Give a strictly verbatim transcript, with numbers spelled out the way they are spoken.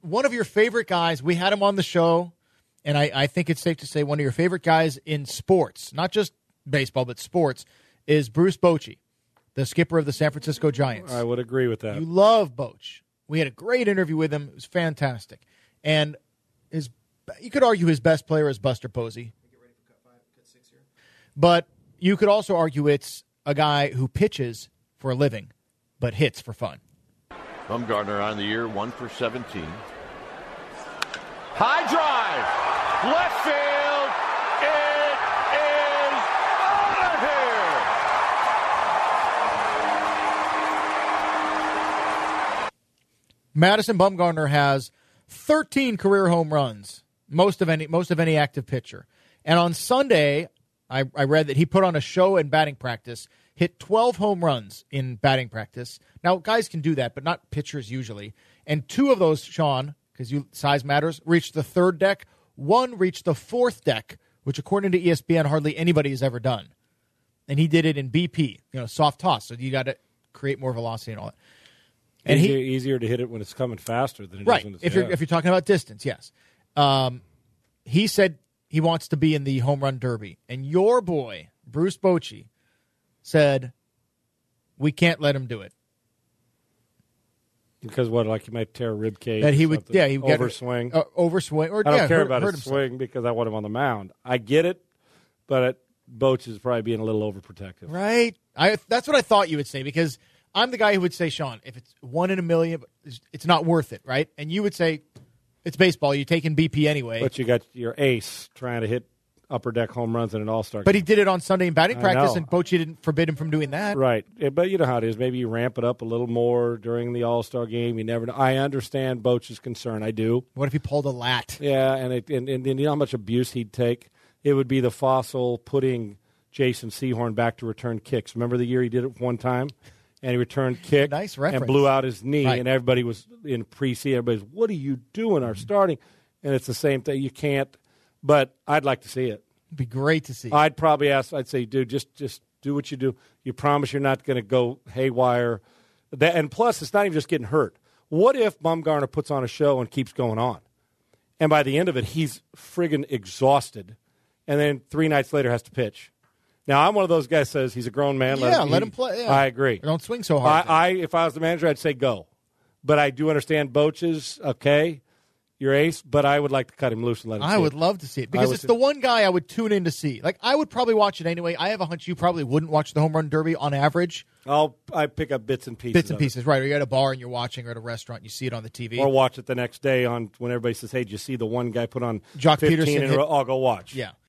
one of your favorite guys, we had him on the show, and I, I think it's safe to say one of your favorite guys in sports, not just baseball, but sports, is Bruce Bochy, the skipper of the San Francisco Giants. I would agree with that. You love Boch. We had a great interview with him. It was fantastic. And his, you could argue his best player is Buster Posey. But you could also argue it's a guy who pitches for a living, but hits for fun. Bumgarner on the year, one for seventeen. High drive, left field, it is out of here. Madison Bumgarner has thirteen career home runs, most of any most of any active pitcher. And on Sunday, I, I read that he put on a show in batting practice, hit twelve home runs in batting practice. Now, guys can do that, but not pitchers usually. And two of those, Sean, because you size matters, reached the third deck. One reached the fourth deck, which according to E S P N, hardly anybody has ever done. And he did it in B P, you know, soft toss. So you got to create more velocity and all that. And easier, he, easier to hit it when it's coming faster than it right, is when it's if you're yeah. if you're talking about distance, yes. Um, he said he wants to be in the home run derby, and your boy Bruce Bochy said we can't let him do it because what, like he might tear a rib cage. that he or would, something. yeah, he would get overswing, uh, overswing, or I don't yeah, care hurt, about hurt his himself. swing because I want him on the mound. I get it, but it, Boch is probably being a little overprotective. Right. I that's what I thought you would say, because I'm the guy who would say, Sean, if it's one in a million, it's- it's not worth it, right? And you would say, it's baseball. You're taking B P anyway. But you got your ace trying to hit upper deck home runs in an all-star But game. he did it on Sunday in batting I practice, know. and Bochy didn't forbid him from doing that. Right. Yeah, but you know how it is. Maybe you ramp it up a little more during the all-star game. You never know. I understand Boch's concern. I do. What if he pulled a lat? Yeah, and, it, and, and, and you know how much abuse he'd take? It would be the fossil putting Jason Sehorn back to return kicks. Remember the year he did it one time? And he returned kick Nice reference. and blew out his knee, Right. and everybody was in pre-season. Everybody's, what are you doing? Our starting, and it's the same thing. You can't, but I'd like to see it. It'd be great to see. I'd probably ask. I'd say, dude, just just do what you do. You promise you're not going to go haywire. That, and plus, it's not even just getting hurt. What if Bumgarner puts on a show and keeps going on, and by the end of it, he's friggin' exhausted, and then three nights later has to pitch? Now, I'm one of those guys that says he's a grown man. yeah, him, let he- him play. Yeah. I agree. Don't swing so hard. I, I, if I was the manager, I'd say go. But I do understand Boch's, okay, your ace, but I would like to cut him loose and let him I see would it. love to see it, because would it's see- the one guy I would tune in to see. Like, I would probably watch it anyway. I have a hunch you probably wouldn't watch the home run derby on average. I'll I pick up bits and pieces. Bits and of it. pieces, right? Or you're at a bar and you're watching, or at a restaurant, you see it on the T V. Or watch it the next day on when everybody says, hey, did you see the one guy put on Jock fifteen Peterson in a hit- row? I'll go watch. Yeah.